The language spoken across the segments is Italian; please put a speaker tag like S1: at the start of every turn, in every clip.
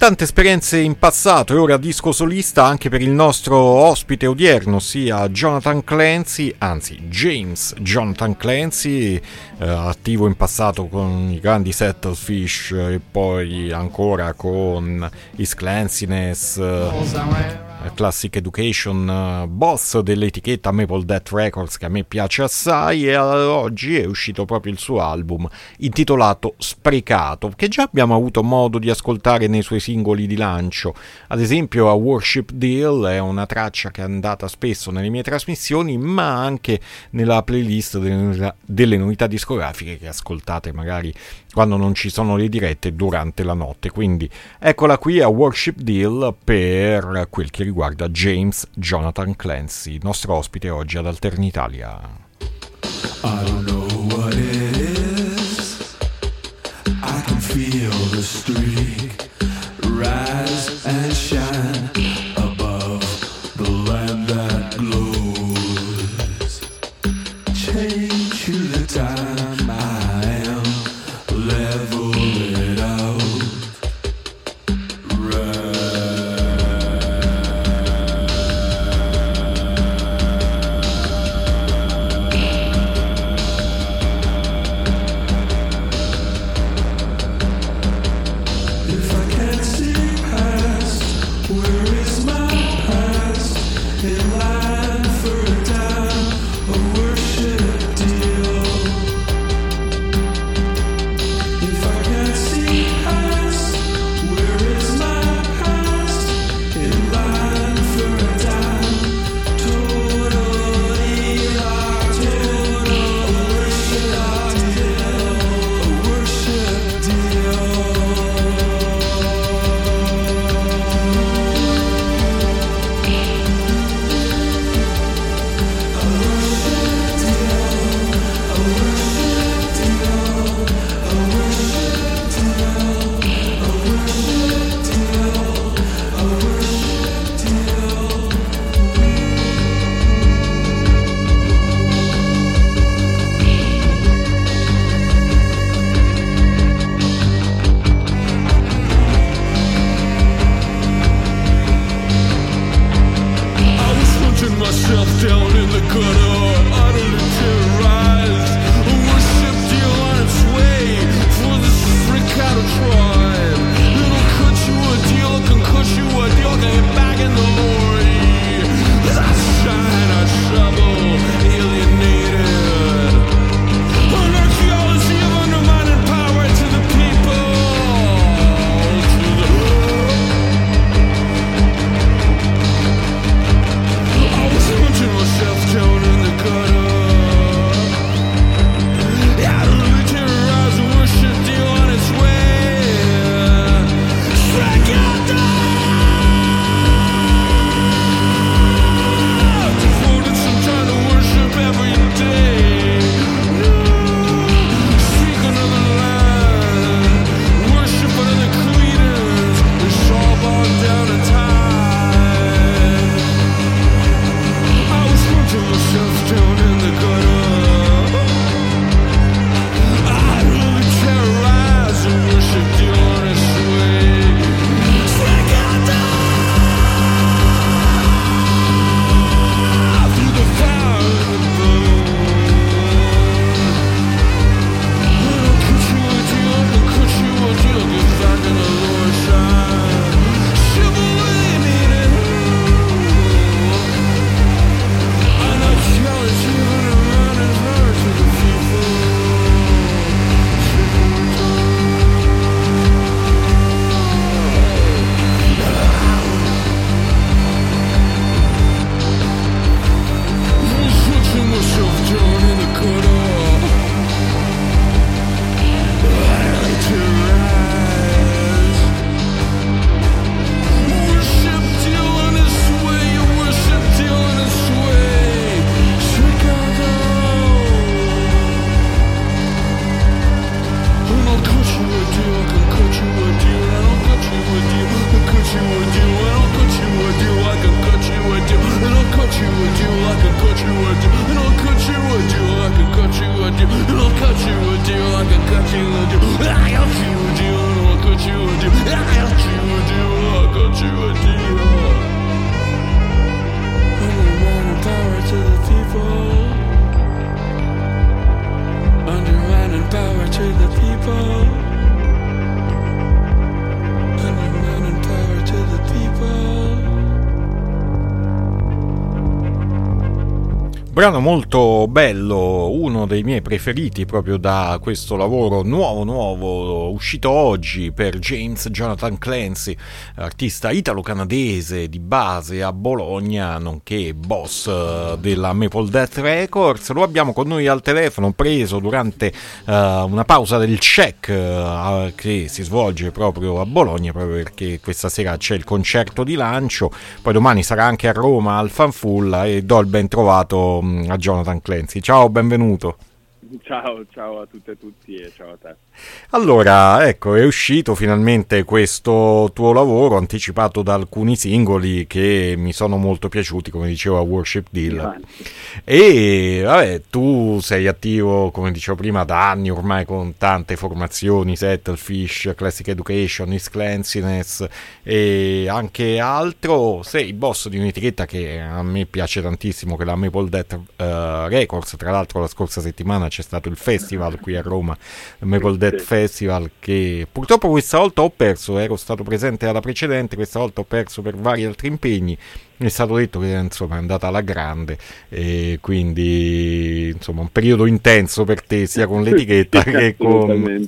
S1: tante esperienze in passato e ora disco solista anche per il nostro ospite odierno, ossia Jonathan Clancy, anzi James Jonathan Clancy, attivo in passato con i grandi Settlefish e poi ancora con Is Clanciness, Classic Education, boss dell'etichetta Maple Death Records, che a me piace assai, e oggi è uscito proprio il suo album intitolato Sprecato, che già abbiamo avuto modo di ascoltare nei suoi singoli di lancio. Ad esempio A Worship Deal è una traccia che è andata spesso nelle mie trasmissioni, ma anche nella playlist delle novità discografiche che ascoltate magari quando non ci sono le dirette durante la notte. Quindi eccola qui, A Worship Deal, per quel che riguarda James Jonathan Clancy, nostro ospite oggi ad Alternitalia.
S2: I don't know what it is, I can feel the streak rise and shine above the land that glows. Change to the time I am, level it out. If I
S1: Brano molto bello, uno dei miei preferiti proprio da questo lavoro nuovo, uscito oggi per James Jonathan Clancy, artista italo-canadese di base a Bologna, nonché boss della Maple Death Records. Lo abbiamo con noi al telefono, preso durante una pausa del check che si svolge proprio a Bologna, proprio perché questa sera c'è il concerto di lancio, poi domani sarà anche a Roma al Fanfulla, e do il ben trovato a Jonathan Clancy. Ciao, benvenuto.
S3: Ciao a tutte e tutti e ciao a te.
S1: Allora, ecco, è uscito finalmente questo tuo lavoro anticipato da alcuni singoli che mi sono molto piaciuti, come dicevo, a Worship Deal. E vabbè, tu sei attivo, come dicevo prima, da anni ormai con tante formazioni, Settlefish, Classic Education, East Clanciness e anche altro. Sei boss di un'etichetta che a me piace tantissimo, che è la Maple Death Records. Tra l'altro la scorsa settimana c'è stato il festival qui a Roma, Maple Death Festival, che purtroppo questa volta ho perso, ero stato presente alla precedente, questa volta ho perso per vari altri impegni. Mi è stato detto che insomma è andata alla grande, e quindi insomma un periodo intenso per te sia con l'etichetta che con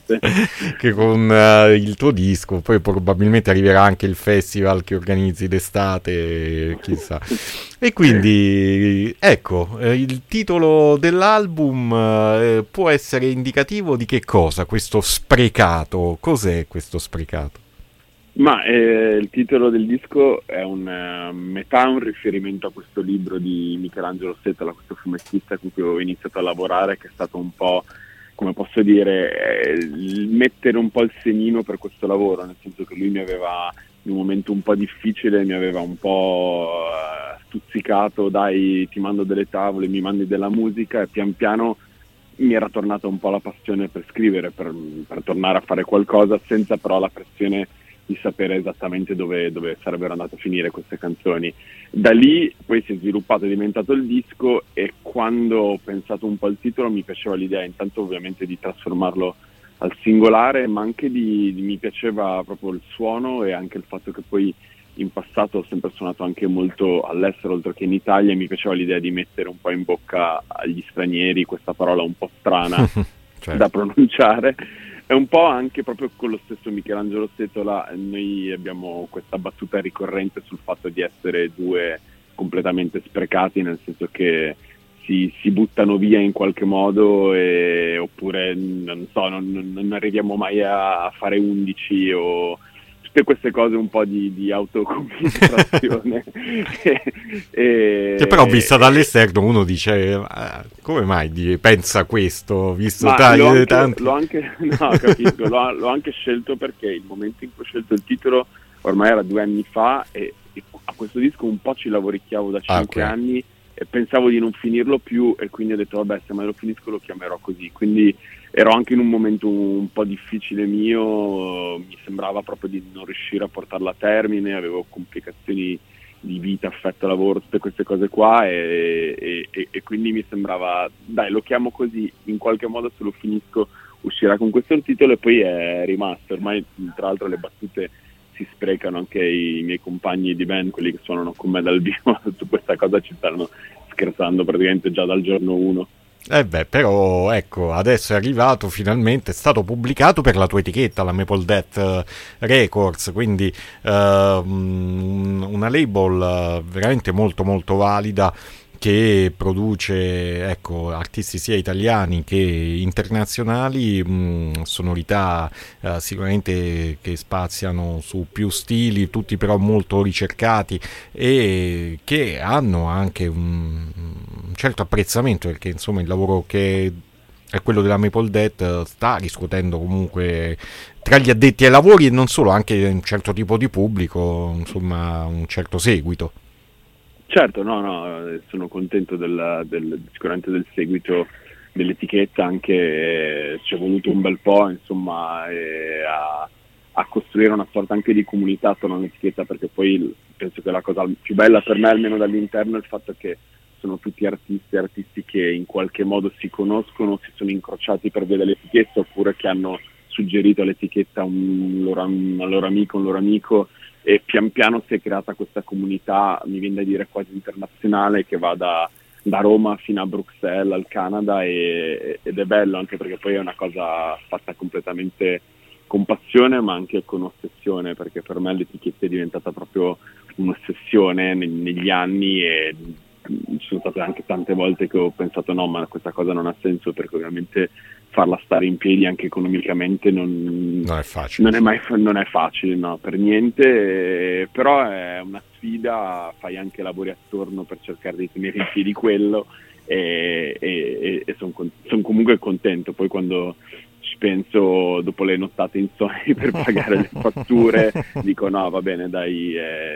S1: il tuo disco. Poi probabilmente arriverà anche il festival che organizzi d'estate, chissà. E quindi ecco, il titolo dell'album può essere indicativo di che cosa? Questo sprecato, cos'è questo sprecato?
S3: Ma il titolo del disco è metà un riferimento a questo libro di Michelangelo Setola, questo fumettista con cui ho iniziato a lavorare, che è stato un po', come posso dire, mettere un po' il semino per questo lavoro, nel senso che lui mi aveva, in un momento un po' difficile, mi aveva un po' stuzzicato: dai, ti mando delle tavole, mi mandi della musica, e pian piano mi era tornata un po' la passione per scrivere, per tornare a fare qualcosa, senza però la pressione di sapere esattamente dove sarebbero andate a finire queste canzoni. Da lì poi si è sviluppato, è diventato il disco, e quando ho pensato un po' al titolo mi piaceva l'idea intanto ovviamente di trasformarlo al singolare, ma anche mi piaceva proprio il suono, e anche il fatto che poi in passato ho sempre suonato anche molto all'estero oltre che in Italia, e mi piaceva l'idea di mettere un po' in bocca agli stranieri questa parola un po' strana certo, da pronunciare. È un po' anche proprio con lo stesso Michelangelo Setola, noi abbiamo questa battuta ricorrente sul fatto di essere due completamente sprecati, nel senso che si buttano via in qualche modo, oppure non so, non arriviamo mai a fare 11, o tutte queste cose un po' di autocommiserazione.
S1: Che però vista dall'esterno uno dice: come mai pensa questo, visto tanti...
S3: L'ho anche scelto perché il momento in cui ho scelto il titolo ormai era 2 anni fa, e a questo disco un po' ci lavoricchiavo da 5 anni, e pensavo di non finirlo più, e quindi ho detto vabbè, se mai lo finisco lo chiamerò così. Quindi ero anche in un momento un po' difficile mio, mi sembrava proprio di non riuscire a portarla a termine, avevo complicazioni di vita, affetto, lavoro, tutte queste cose qua, e quindi mi sembrava, dai, lo chiamo così, in qualche modo se lo finisco uscirà con questo titolo, e poi è rimasto. Ormai tra l'altro le battute si sprecano, anche i miei compagni di band, quelli che suonano con me dal vivo, su questa cosa ci stanno scherzando praticamente già dal giorno 1.
S1: Però ecco, adesso è arrivato finalmente, è stato pubblicato per la tua etichetta, la Maple Death Records, quindi una label veramente molto molto valida, che produce artisti sia italiani che internazionali, sonorità sicuramente che spaziano su più stili, tutti però molto ricercati, e che hanno anche un certo apprezzamento, perché insomma il lavoro che è quello della Maple Death sta riscuotendo comunque tra gli addetti ai lavori, e non solo, anche un certo tipo di pubblico, insomma un certo seguito.
S3: Certo, no, sono contento sicuramente del seguito dell'etichetta, anche ci è voluto un bel po', insomma, a costruire una sorta anche di comunità attorno all'etichetta, perché poi penso che la cosa più bella per me, almeno dall'interno, è il fatto che sono tutti artisti che in qualche modo si conoscono, si sono incrociati per via dell'etichetta, oppure che hanno suggerito all'etichetta un loro amico, e pian piano si è creata questa comunità, mi viene da dire quasi internazionale, che va da Roma fino a Bruxelles, al Canada, ed è bello anche perché poi è una cosa fatta completamente con passione ma anche con ossessione, perché per me l'etichetta è diventata proprio un'ossessione negli anni, e ci sono state anche tante volte che ho pensato no, ma questa cosa non ha senso, perché ovviamente farla stare in piedi anche economicamente non
S1: è facile.
S3: Non è facile, no, per niente, però è una sfida, fai anche lavori attorno per cercare di tenere in piedi quello, e sono comunque contento. Poi quando ci penso dopo le nottate insonni per pagare le fatture dico no, va bene, dai,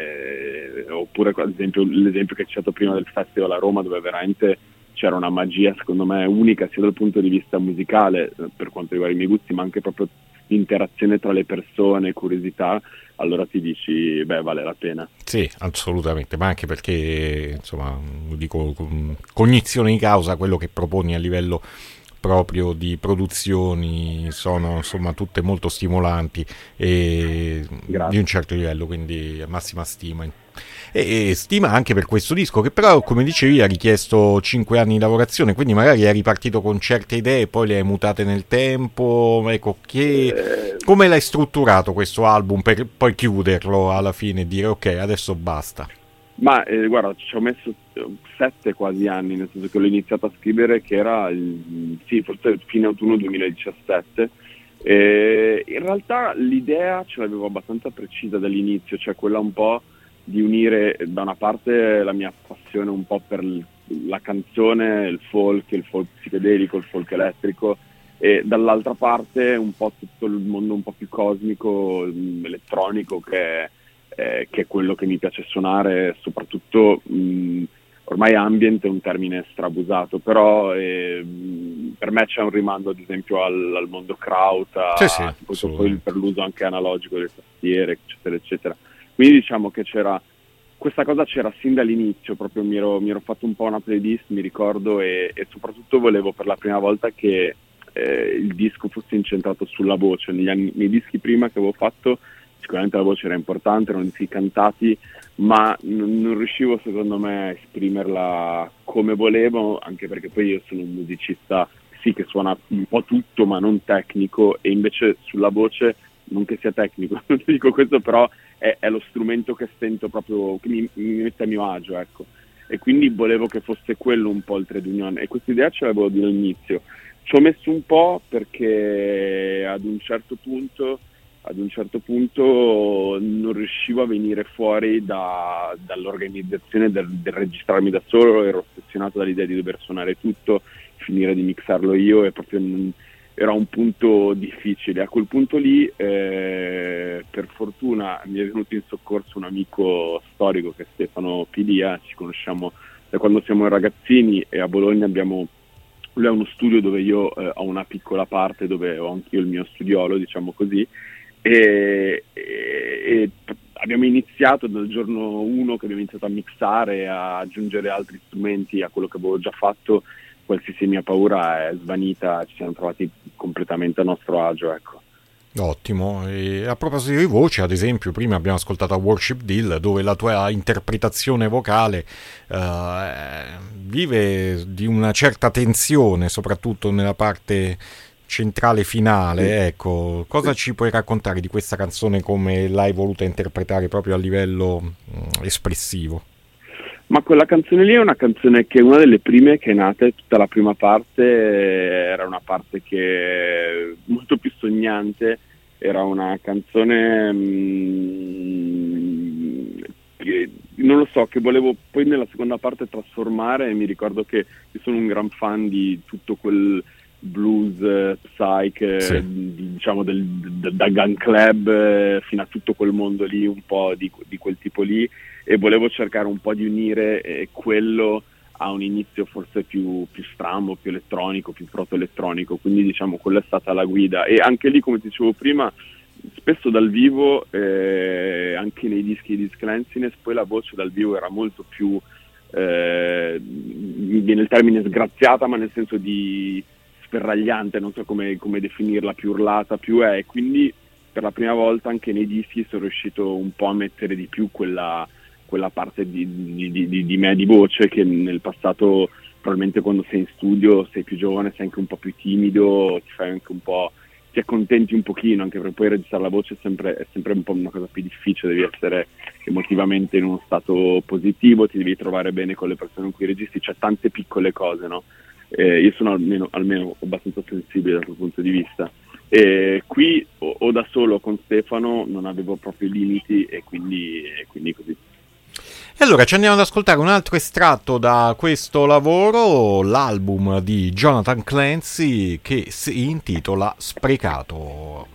S3: oppure ad esempio l'esempio che ho citato prima del festival a Roma, dove veramente c'era una magia secondo me unica sia dal punto di vista musicale, per quanto riguarda i miei gusti, ma anche proprio l'interazione tra le persone, curiosità, allora ti dici beh, vale la pena.
S1: Sì, assolutamente, ma anche perché insomma, dico con cognizione di causa, quello che proponi a livello proprio di produzioni sono insomma tutte molto stimolanti e di un certo livello, quindi massima stima. E stima anche per questo disco, che però, come dicevi, ha richiesto 5 anni di lavorazione, quindi magari eri partito con certe idee, poi le hai mutate nel tempo. Ecco, come l'hai strutturato questo album per poi chiuderlo alla fine e dire ok, adesso basta?
S3: Ma guarda, ci ho messo 7 quasi anni, nel senso che l'ho iniziato a scrivere che era forse fine autunno 2017. In realtà l'idea ce l'avevo abbastanza precisa dall'inizio, cioè quella un po' di unire da una parte la mia passione un po' per la canzone, il folk psichedelico, il folk elettrico, e dall'altra parte un po' tutto il mondo un po' più cosmico, elettronico, che è quello che mi piace suonare, soprattutto ormai ambient è un termine strabusato, però per me c'è un rimando ad esempio al mondo Kraut, poi per l'uso anche analogico delle tastiere, eccetera eccetera. Quindi diciamo che questa cosa c'era sin dall'inizio, proprio mi ero fatto un po' una playlist, mi ricordo, e soprattutto volevo per la prima volta che il disco fosse incentrato sulla voce. Nei dischi prima che avevo fatto sicuramente la voce era importante, erano dischi cantati, ma non riuscivo secondo me a esprimerla come volevo, anche perché poi io sono un musicista sì che suona un po' tutto ma non tecnico, e invece sulla voce non che sia tecnico, non dico questo, però è lo strumento che sento proprio, che mi mette a mio agio, ecco. E quindi volevo che fosse quello un po' il trade union, e questa idea ce l'avevo dall'inizio. Ci ho messo un po' perché ad un certo punto non riuscivo a venire fuori dall'organizzazione del registrarmi da solo, ero ossessionato dall'idea di dover suonare tutto, finire di mixarlo io, e proprio era un punto difficile. A quel punto lì per fortuna mi è venuto in soccorso un amico storico che è Stefano Pilia, ci conosciamo da quando siamo ragazzini, e a Bologna lui ha uno studio dove io ho una piccola parte, dove ho anch'io il mio studiolo, diciamo così, e abbiamo iniziato dal giorno 1 che abbiamo iniziato a mixare, a aggiungere altri strumenti a quello che avevo già fatto. Qualsiasi mia paura è svanita, ci siamo trovati completamente a nostro agio, ecco.
S1: Ottimo. E a proposito di voce, ad esempio, prima abbiamo ascoltato a Worship Deal, dove la tua interpretazione vocale vive di una certa tensione, soprattutto nella parte centrale finale. Sì. Ecco, cosa ci puoi raccontare di questa canzone, come l'hai voluta interpretare proprio a livello espressivo?
S3: Ma quella canzone lì è una canzone che è una delle prime che è nata, tutta la prima parte era una parte che è molto più sognante, era una canzone che, non lo so, che volevo poi nella seconda parte trasformare, e mi ricordo che io sono un gran fan di tutto quel blues, psych, sì, diciamo da Gun Club fino a tutto quel mondo lì, un po' di quel tipo lì, e volevo cercare un po' di unire quello a un inizio forse più strambo, più elettronico, più proto-elettronico, quindi diciamo quella è stata la guida. E anche lì, come ti dicevo prima, spesso dal vivo, anche nei dischi di Cleanliness, poi la voce dal vivo era molto più, mi viene il termine sgraziata, ma nel senso di sferragliante, non so come definirla, più urlata, e quindi per la prima volta anche nei dischi sono riuscito un po' a mettere di più quella quella parte di me di voce che nel passato, probabilmente quando sei in studio, sei più giovane, sei anche un po' più timido, ti fai anche un po', ti accontenti un pochino, anche perché poi registrare la voce è sempre un po' una cosa più difficile, devi essere emotivamente in uno stato positivo, ti devi trovare bene con le persone con cui registri, c'è tante piccole cose, no? Io sono almeno abbastanza sensibile da quel punto di vista. Qui o da solo con Stefano non avevo proprio limiti e quindi così.
S1: E allora ci andiamo ad ascoltare un altro estratto da questo lavoro, l'album di Jonathan Clancy che si intitola Sprecato.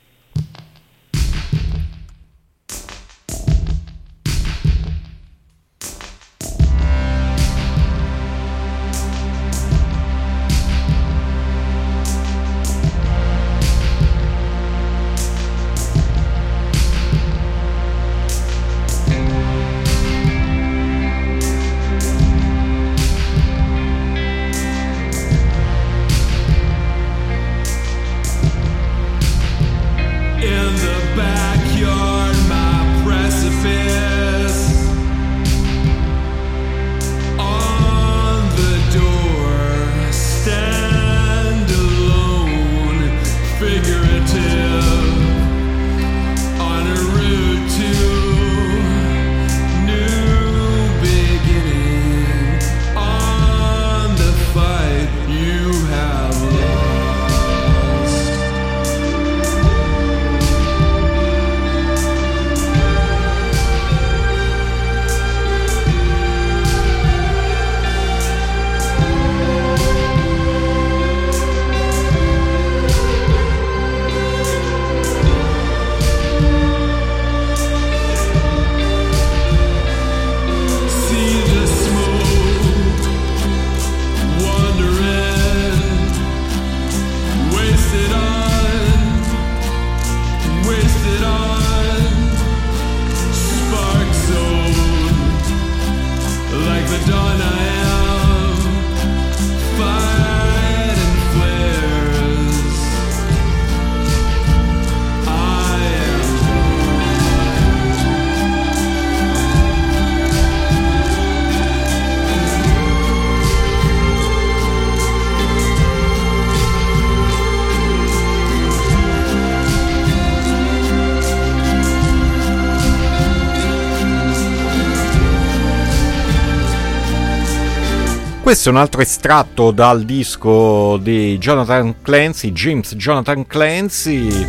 S1: Questo è un altro estratto dal disco di Jonathan Clancy, James Jonathan Clancy,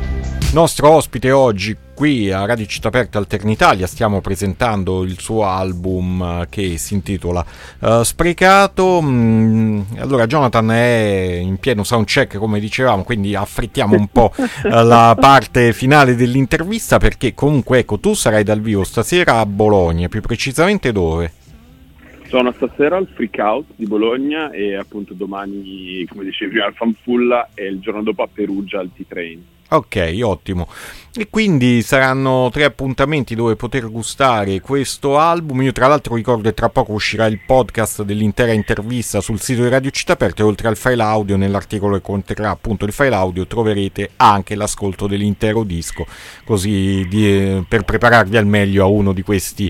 S1: nostro ospite oggi qui a Radio Città Aperta Alternitalia. Stiamo presentando il suo album che si intitola Sprecato. Allora Jonathan è in pieno soundcheck, come dicevamo, quindi affrettiamo un po' la parte finale dell'intervista, perché comunque ecco, tu sarai dal vivo stasera a Bologna, più precisamente dove?
S3: Sono stasera al Freak Out di Bologna e appunto domani, come dicevi, al Fanfulla e il giorno dopo a Perugia al T-Train.
S1: Ok, ottimo. E quindi saranno 3 appuntamenti dove poter gustare questo album. Io tra l'altro ricordo che tra poco uscirà il podcast dell'intera intervista sul sito di Radio Città Aperta, e oltre al file audio, nell'articolo che conterrà appunto il file audio, troverete anche l'ascolto dell'intero disco, così per prepararvi al meglio a uno di questi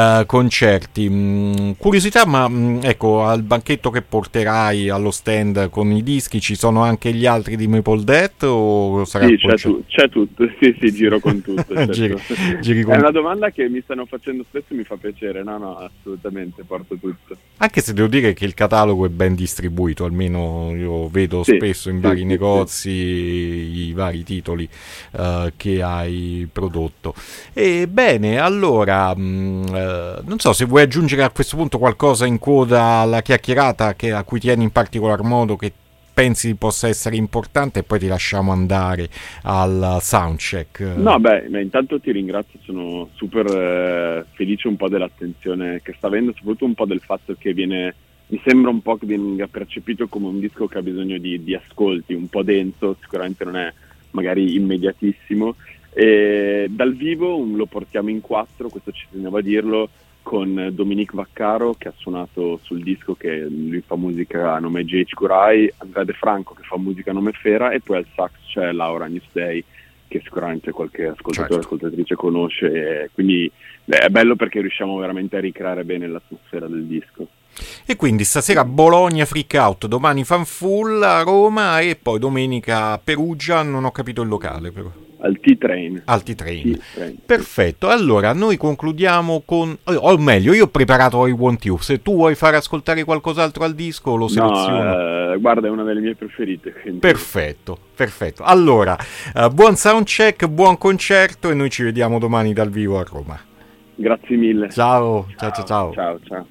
S1: concerti. Curiosità, ma ecco, al banchetto che porterai allo stand con i dischi ci sono anche gli altri di Maple Death o sarà?
S3: Sì, c'è tutto, sì, giro con tutto. Certo.
S1: Giri con...
S3: È una domanda che mi stanno facendo spesso e mi fa piacere, no, assolutamente, porto tutto.
S1: Anche se devo dire che il catalogo è ben distribuito, almeno io vedo spesso in vari negozi i vari titoli che hai prodotto. E bene, allora, non so se vuoi aggiungere a questo punto qualcosa in coda alla chiacchierata a cui tieni in particolar modo, che pensi possa essere importante, e poi ti lasciamo andare al soundcheck.
S3: No, intanto ti ringrazio, sono super felice un po' dell'attenzione che sta avendo, soprattutto un po' del fatto che mi sembra un po' che venga percepito come un disco che ha bisogno di ascolti, un po' denso, sicuramente non è magari immediatissimo, e dal vivo lo portiamo in 4, questo ci tenevo a dirlo, con Dominique Vaccaro che ha suonato sul disco, che lui fa musica a nome J.H. Kurai, Andrea De Franco che fa musica a nome Fera, e poi al sax c'è Laura Newsday che sicuramente qualche ascoltatore
S1: Certo.
S3: ascoltatrice conosce, e quindi è bello perché riusciamo veramente a ricreare bene l'atmosfera del disco.
S1: E quindi stasera Bologna Freak Out, domani Fanfulla a Roma e poi domenica a Perugia, non ho capito il locale però.
S3: Al T-Train.
S1: Al T-Train.
S3: T-Train.
S1: Perfetto, allora noi concludiamo con... o meglio, io ho preparato I Want You, se tu vuoi fare ascoltare qualcos'altro al disco lo seleziono.
S3: No, guarda, è una delle mie preferite. Quindi...
S1: Perfetto. Allora, buon soundcheck, buon concerto e noi ci vediamo domani dal vivo a Roma.
S3: Grazie mille.
S1: Ciao.
S3: Ciao.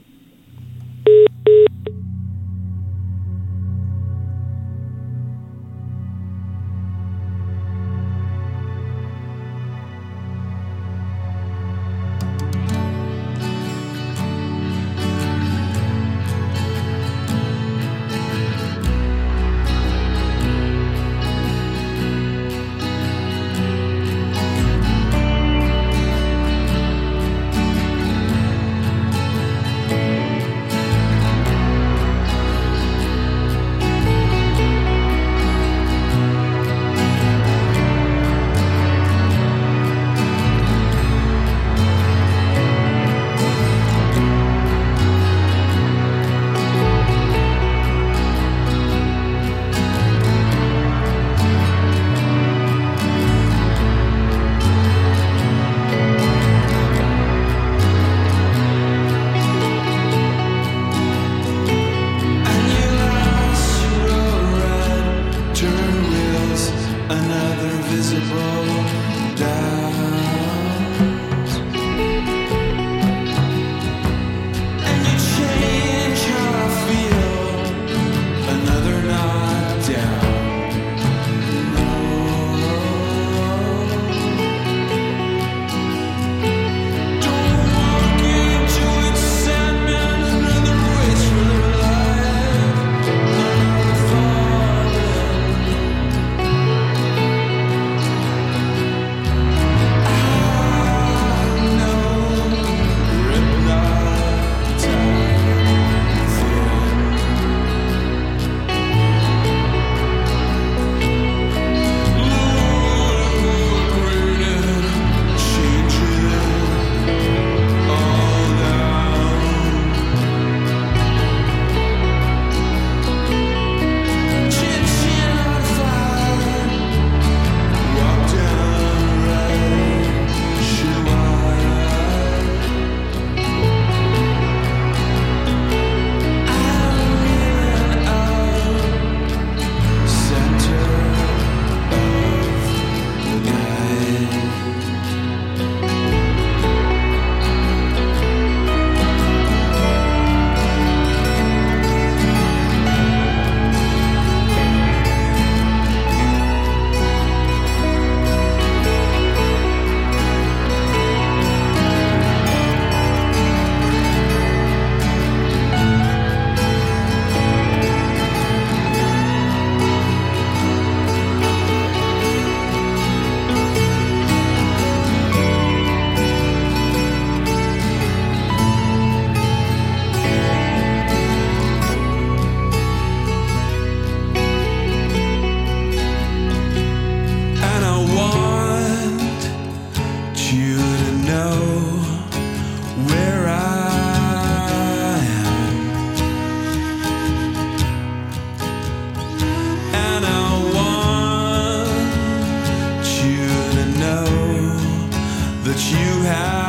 S2: You have